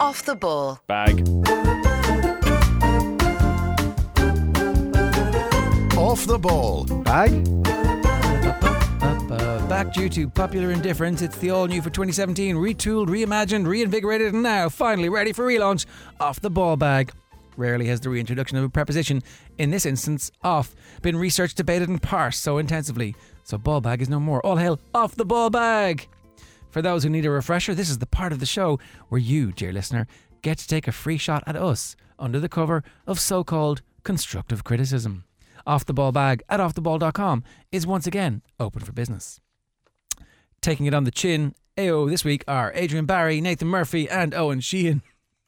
Off the Ball Bag. Off the Ball Bag. Back due to popular indifference, it's the all-new for 2017, retooled, reimagined, reinvigorated, and now finally ready for relaunch. Off the Ball Bag. Rarely has the reintroduction of a preposition, in this instance, off, been researched, debated and parsed so intensively. So ball bag is no more. All hail Off the Ball Bag! For those who need a refresher, this is the part of the show where you, dear listener, get to take a free shot at us under the cover of so-called constructive criticism. Off the Ball Bag at offtheball.com is once again open for business. Taking it on the chin, AO this week are Adrian Barry, Nathan Murphy and Owen Sheehan.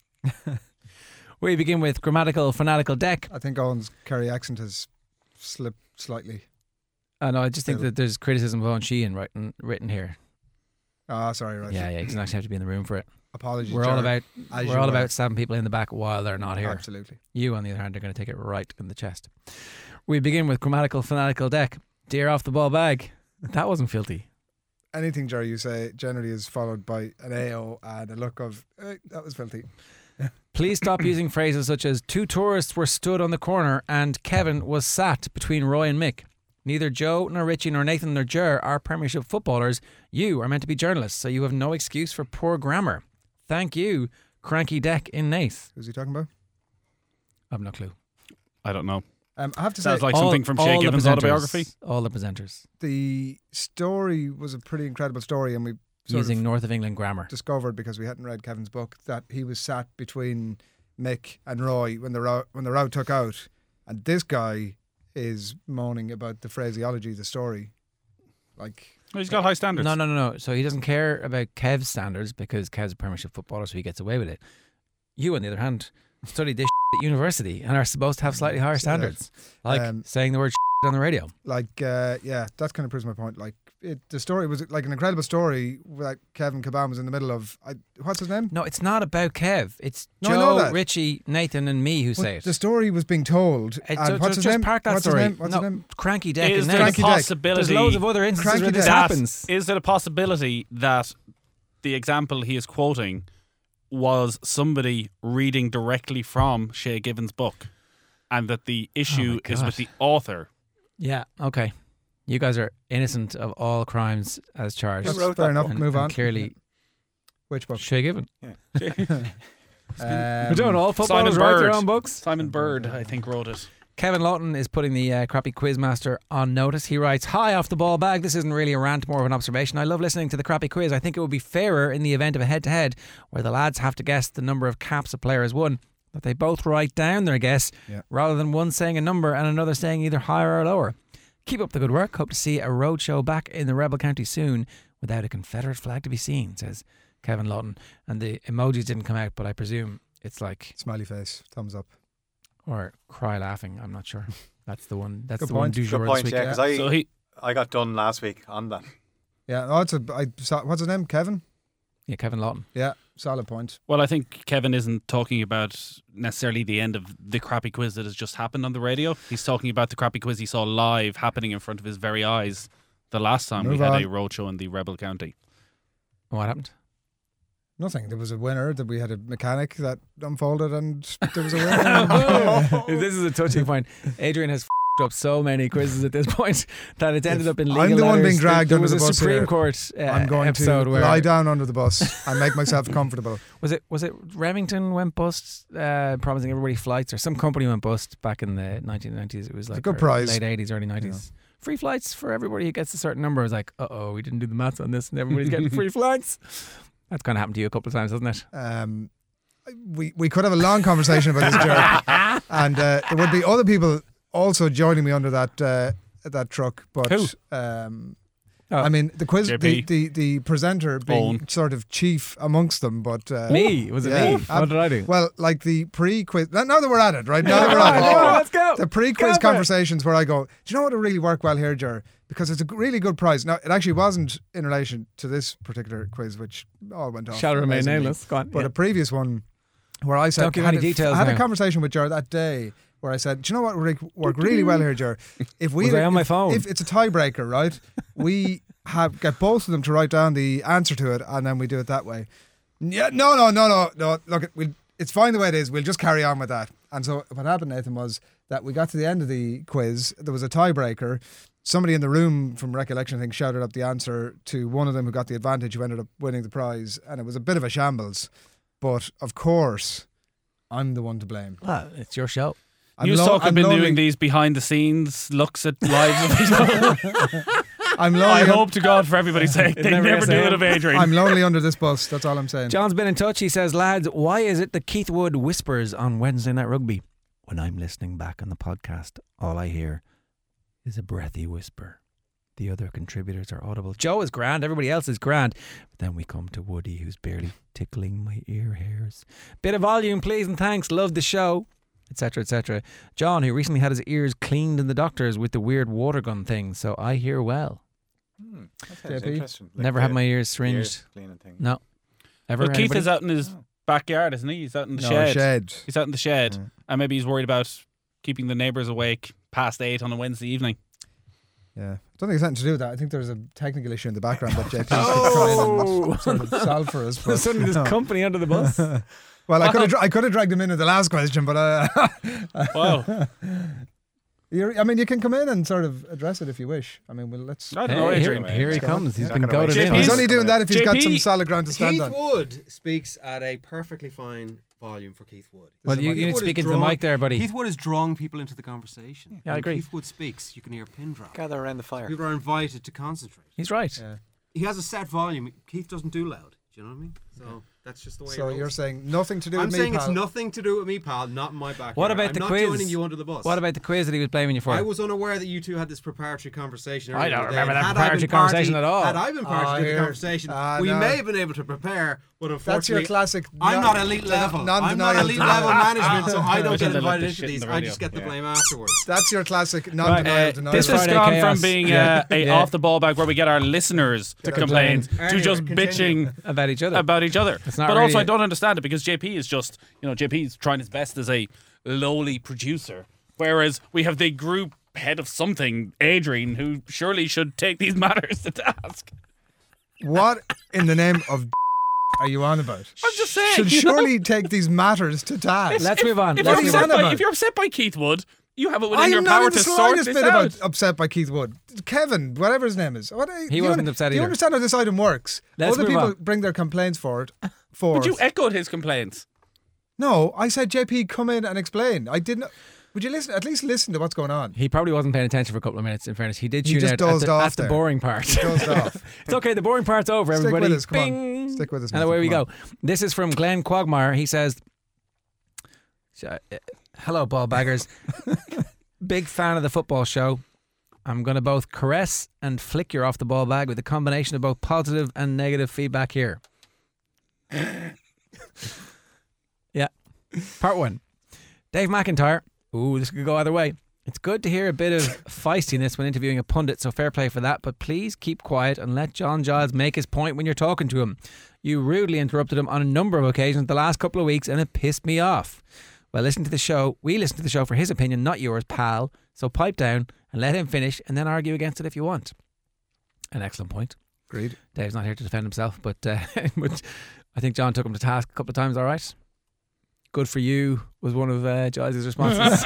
We begin with grammatical fanatical deck. I think Owen's Kerry accent has slipped slightly. No, I just think that there's criticism of Owen Sheehan written here. Ah, sorry, right. Yeah, he doesn't actually have to be in the room for it. Apologies. We're Jared, all about stabbing people in the back while they're not here. Absolutely. You, on the other hand, are going to take it right in the chest. We begin with grammatical fanatical deck. Dear Off the Ball Bag. That wasn't filthy. Anything, Jerry, you say generally is followed by an AO and a look of, that was filthy. Please stop using phrases such as two tourists were stood on the corner and Kevin was sat between Roy and Mick. Neither Joe nor Richie nor Nathan nor Ger are Premiership footballers. You are meant to be journalists, so you have no excuse for poor grammar. Thank you, Cranky Deck in Nath. Who's he talking about? I have no clue. I don't know. I have to Sounds say, like something from Shay Given's autobiography. All the presenters. The story was a pretty incredible story, and we using North of England grammar. Discovered, because we hadn't read Kevin's book, that he was sat between Mick and Roy when the row took out, and this guy is moaning about the phraseology of the story. Like, he's got high standards. No. So he doesn't care about Kev's standards because Kev's a Premiership footballer, so he gets away with it. You, on the other hand, studied this at university and are supposed to have slightly higher standards, like saying the word on the radio. Like, yeah, that kind of proves my point. Like, the story was like an incredible story that Kevin Caban was in the middle of. What's his name? No, it's not about Kev. It's Joe, Richie, Nathan, and me who say it. The story was being told. And what's his name? Park that what's story. His name? What's his name? Cranky Deck. Is there a possibility? There's loads of other instances where this happens. Is there a possibility that the example he is quoting was somebody reading directly from Shay Given's book, and that the issue is with the author? Yeah. Okay. You guys are innocent of all crimes as charged. That's fair enough. Move on. Clearly, which book? Shay Given. Yeah. We don't all footballers write their own books. Simon Bird, I think, wrote it. Kevin Lawton is putting the crappy quizmaster on notice. He writes, "Hi, Off the Ball Bag. This isn't really a rant, more of an observation. I love listening to the crappy quiz. I think it would be fairer in the event of a head-to-head where the lads have to guess the number of caps a player has won, that they both write down their guess rather than one saying a number and another saying either higher or lower. Keep up the good work. Hope to see a roadshow back in the Rebel County soon without a Confederate flag to be seen," says Kevin Lawton. And the emojis didn't come out, but I presume it's like smiley face, thumbs up, or cry laughing. I'm not sure. That's the one. That's good the point. one du jour this week. Yeah, because I got done last week on that. Yeah, what's his name? Kevin? Yeah, Kevin Lawton. Yeah, solid point. Well, I think Kevin isn't talking about necessarily the end of the crappy quiz that has just happened on the radio. He's talking about the crappy quiz he saw live happening in front of his very eyes the last time we had a roadshow in the Rebel County. What happened? Nothing. There was a winner. That we had a mechanic that unfolded, and there was a winner. This is a touching point. Adrian has up so many quizzes at this point that it's ended up in legal I'm the one letters. being dragged under the bus. There was a Supreme here. Court I'm going episode to where lie down under the bus and make myself comfortable. Was it Remington went bust, promising everybody flights, or some company went bust back in the 1990s? It was like a good prize. Late 80s, early 90s. Yeah. Free flights for everybody who gets a certain number. It was like, we didn't do the maths on this, and everybody's getting free flights. That's kind of happened to you a couple of times, hasn't it? We could have a long conversation about this, Jared, and there would be other people also joining me under that truck. But who? I mean, the quiz, the presenter being Owen. sort of chief amongst them. But me? Was it me? What did I do? Well, like the pre-quiz. Now that we're at it, right? Now that we're at it, let's go. The pre-quiz conversations where I go, do you know what would really work well here, Ger? Because it's a really good prize. Now, it actually wasn't in relation to this particular quiz, which all went off. Shall remain amazingly. nameless. Go on. But a previous one where I said, don't give any details. I had now. a conversation with Ger that day where I said, do you know what would work really well here, Ger? If we Was I on my phone? If it's a tiebreaker, right? We get both of them to write down the answer to it, and then we do it that way. Yeah, no. Look, it's fine the way it is. We'll just carry on with that. And so what happened, Nathan, was that we got to the end of the quiz. There was a tiebreaker. Somebody in the room, from recollection, I think, shouted up the answer to one of them who got the advantage, who ended up winning the prize. And it was a bit of a shambles. But, of course, I'm the one to blame. Well, it's your show. You have been doing these behind-the-scenes looks at lives of people. I hope to God, for everybody's sake, they never do it of Adrian. I'm lonely under this bus, that's all I'm saying. John's been in touch. He says, lads, why is it that Keith Wood whispers on Wednesday Night Rugby? When I'm listening back on the podcast, all I hear is a breathy whisper. The other contributors are audible. Joe is grand, everybody else is grand. But then we come to Woody, who's barely tickling my ear hairs. Bit of volume, please, and thanks. Love the show. Etc., etc. John, who recently had his ears cleaned in the doctors with the weird water gun thing, so I hear well. That's interesting. Like never had my ears syringed. No. Ever? Well, Keith is out in his backyard, isn't he? He's out in the shed. He's out in the shed. Yeah. And maybe he's worried about keeping the neighbours awake past 8 on a Wednesday evening. Yeah. I don't think it's anything to do with that. I think there's a technical issue in the background that JP could come in and sort of solve for us. But suddenly there's company under the bus. Well, I could have dragged him into the last question, but Wow. you can come in and sort of address it if you wish. I mean, let's. I don't know, Adrian. Here he comes. He's been gonna goaded wait. in. He's only doing that if he's got JP some solid ground to stand Keith on. Wood speaks at a perfectly fine volume for Keith Wood. Well, you need to Wood speak is into the mic there, buddy. Keith Wood is drawing people into the conversation. Yeah, I When agree. Keith Wood speaks, you can hear a pin drop. Gather around the fire. People are invited to concentrate. He's right. Yeah. He has a set volume. Keith doesn't do loud. Do you know what I mean? So that's just the way. So it rolls. you're saying nothing to do I'm with me, saying pal. it's nothing to do with me, pal. Not in my backyard. What about I'm the not quiz? joining you under the bus. What about the quiz that he was blaming you for? I was unaware that you two had this preparatory conversation. I don't earlier remember today. that Had I preparatory been party- conversation at all. Had I been part of the here. conversation, we No. may have been able to prepare, but unfortunately, That's your classic. I'm not elite level. I'm not non-denial elite denial. level management, so I don't Wish get I'd let invited this into shit in these. the I radio. just get the Yeah. blame afterwards. That's your classic non-denial denial. This has Friday gone chaos. from being Yeah. a Yeah. off the ball bag where we get our listeners to complain Anyway, to just continue. bitching About each other. about each other. It's not But really also, I it. don't understand it because JP is just, JP's trying his best as a lowly producer, whereas we have the group head of something, Adrian, who surely should take these matters to task. What in the name of are you on about? I'm just saying. Should you know? surely take these matters to task. Let's move on. If What you're, are you upset on by, about? if you're upset by Keith Wood, you have it I within your am not power in the to sort slightest this bit out. about upset by Keith Wood. Kevin, whatever his name is. He wasn't upset Do you either. understand how this item works? Let's Other move people on. bring their complaints forward. But you echoed his complaints. No, I said JP, come in and explain. I didn't. Would you listen? At least listen to what's going on. He probably wasn't paying attention for a couple of minutes, in fairness. He did He tune just out dozed at the, off at the there. boring part. Dozed off. It's okay, the boring part's over, Stick everybody. with us, come on. Bing. Stick with us, And Nathan, away we come go. This is from Glenn Quagmire. He says, hello, ball baggers. Big fan of the football show. I'm going to both caress and flick your off the ball bag with a combination of both positive and negative feedback here. Yeah. Part 1. Dave McIntyre. Ooh, this could go either way. It's good to hear a bit of feistiness when interviewing a pundit, so fair play for that, but please keep quiet and let John Giles make his point when you're talking to him. You rudely interrupted him on a number of occasions the last couple of weeks and it pissed me off. Well, we listen to the show for his opinion, not yours, pal. So pipe down and let him finish and then argue against it if you want. An excellent point. Agreed. Dave's not here to defend himself, but but I think John took him to task a couple of times, all right? Good for you was one of Giles' responses.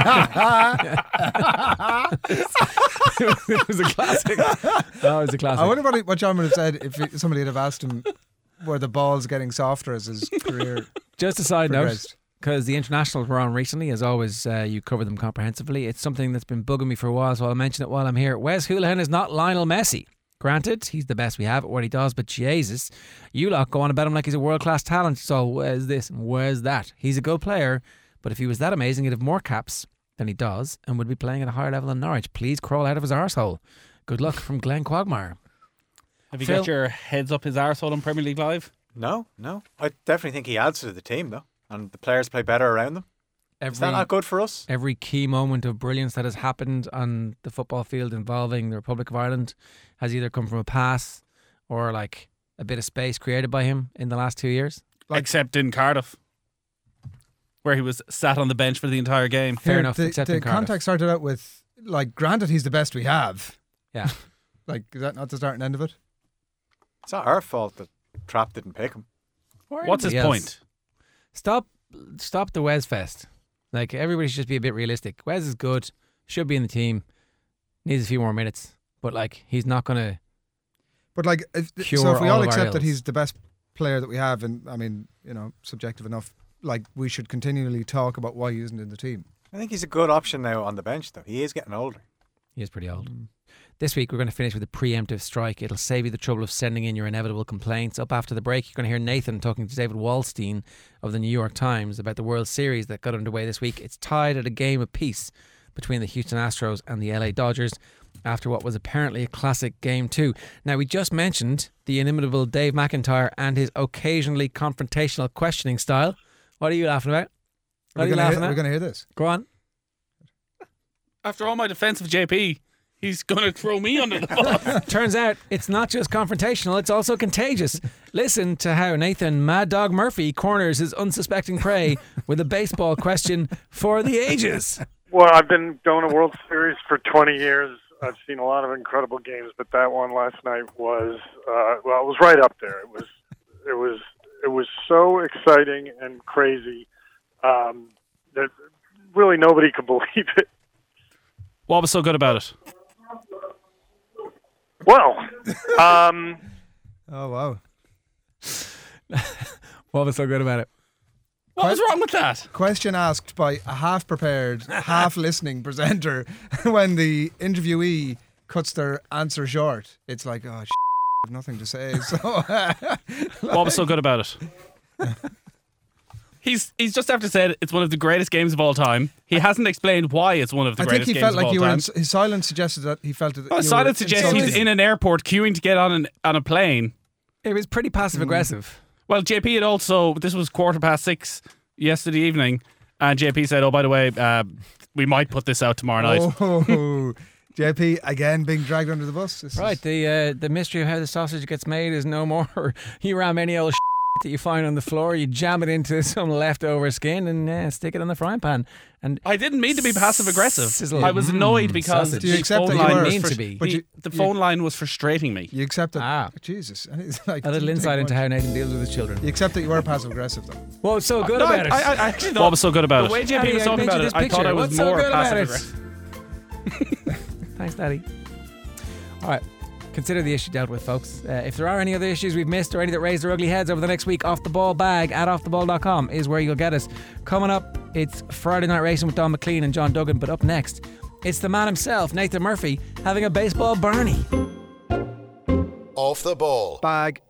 It was a classic. Oh, it was a classic. I wonder what John would have said if somebody had have asked him were the balls getting softer as his career Just a side note, progressed. because the internationals were on recently, as always, you cover them comprehensively. It's something that's been bugging me for a while, so I'll mention it while I'm here. Wes Hoolahan is not Lionel Messi. Granted, he's the best we have at what he does, but Jesus, you lot go on about him like he's a world-class talent. So where's this and where's that? He's a good player, but if he was that amazing, he'd have more caps than he does and would be playing at a higher level than Norwich. Please crawl out of his arsehole. Good luck from Glenn Quagmire. Have you Phil? got your heads up his arsehole on Premier League Live? No. I definitely think he adds to the team, though. And the players play better around them. Is that not good for us? Every key moment of brilliance that has happened on the football field involving the Republic of Ireland has either come from a pass or like a bit of space created by him in the last 2 years. Except in Cardiff, where he was sat on the bench for the entire game. Fair Here, enough, except the in Cardiff. contact started out with, like, granted he's the best we have. Yeah. Like, is that not the start and end of it? It's not our fault that Trapp didn't pick him. What's his point? Stop the Wes fest. Like, everybody should just be a bit realistic. Wes is good, should be in the team, needs a few more minutes, but like, he's not going to. But like, if we all accept that he's the best player that we have, and I mean, subjective enough, like, we should continually talk about why he isn't in the team. I think he's a good option now on the bench, though. He is getting older. He is pretty old. This week, we're going to finish with a preemptive strike. It'll save you the trouble of sending in your inevitable complaints. Up after the break, you're going to hear Nathan talking to David Wallstein of the New York Times about the World Series that got underway this week. It's tied at a game apiece between the Houston Astros and the LA Dodgers after what was apparently a classic Game 2. Now, we just mentioned the inimitable Dave McIntyre and his occasionally confrontational questioning style. What are you laughing about? We're going to hear this. Go on. After all my defence of JP, he's going to throw me under the bus. Turns out it's not just confrontational, it's also contagious. Listen to how Nathan Mad Dog Murphy corners his unsuspecting prey with a baseball question for the ages. Well, I've been going to World Series for 20 years. I've seen a lot of incredible games, but that one last night was, it was right up there. It was so exciting and crazy that really nobody could believe it. What was so good about it? Well, oh wow! What was so good about it? What was wrong with that? Question asked by a half-prepared, half-listening presenter when the interviewee cuts their answer short. It's like, I have nothing to say. So, what was so good about it? He's just after said it's one of the greatest games of all time. He hasn't explained why it's one of the greatest games of all time. I think he felt like his silence suggested that he felt that. Silence suggests he's in an airport queuing to get on a plane. It was pretty passive aggressive. Well, JP had also, this was 6:15 yesterday evening, and JP said, "Oh, by the way, we might put this out tomorrow night." Oh, JP again being dragged under the bus. Right, the mystery of how the sausage gets made is no more. You ram any old that you find on the floor, you jam it into some leftover skin and stick it on the frying pan. And I didn't mean to be passive aggressive. I was annoyed because the phone line the phone line was frustrating me. You accept that? Jesus, and it's like a little insight into how Nathan deals with his children. You accept that you were passive aggressive, though. What was so good about it? I actually thought, what was so good about it? The way JP was talking about it, I thought I was more passive aggressive. Thanks, Daddy. All right. Consider the issue dealt with, folks. If there are any other issues we've missed or any that raise their ugly heads over the next week, Off the Ball Bag at offtheball.com is where you'll get us. Coming up, it's Friday Night Racing with Don McLean and John Duggan, but up next, it's the man himself, Nathan Murphy, having a baseball Barney. Off the Ball Bag.